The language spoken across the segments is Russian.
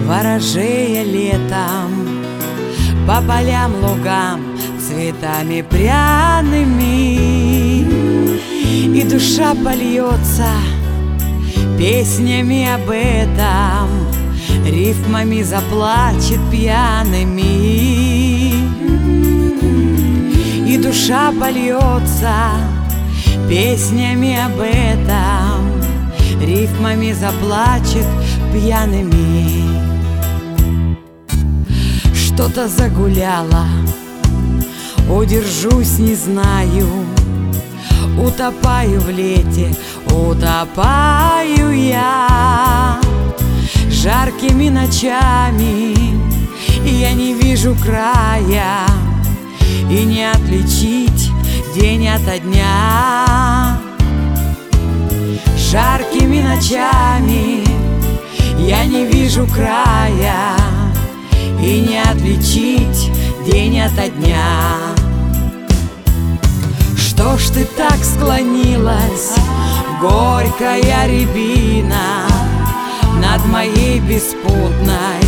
ворожея летом по полям, лугам, цветами пряными, и душа польется песнями об этом, рифмами заплачет пьяными. И душа польется песнями об этом, рифмами заплачет пьяными. Что-то загуляло, удержусь, не знаю, утопаю в лете, утопаю я жаркими ночами, и я не вижу края, и не отличить день ото дня. Жаркими ночами я не вижу края, и не отличить день ото дня. Что ж ты так склонилась, горькая рябина, над моей беспутной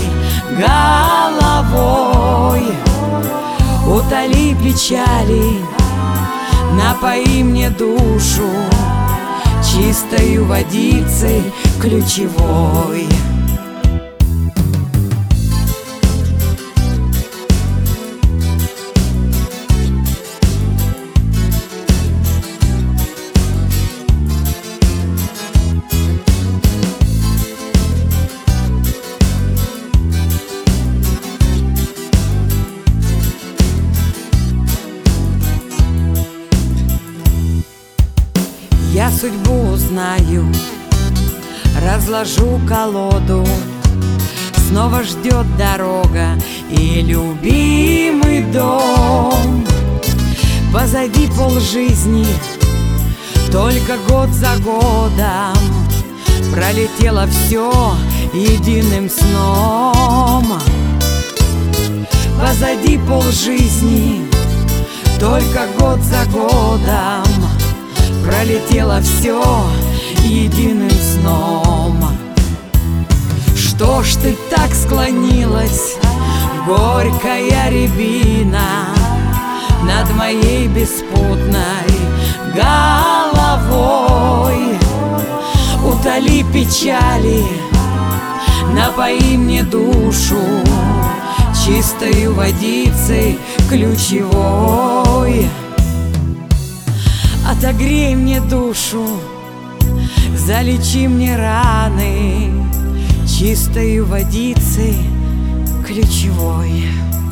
головой? Утоли печали, напои мне душу чистою водицей ключевой. Я судьбу узнаю, разложу колоду, снова ждет дорога и любимый дом. Позади полжизни, только год за годом пролетело все единым сном. Позади полжизни, только год за годом пролетело все единым сном. Что ж ты так склонилась, горькая рябина, над моей беспутной головой? Утоли печали, напои мне душу чистою водицей ключевой. Отогрей мне душу, залечи мне раны чистою водицей ключевой.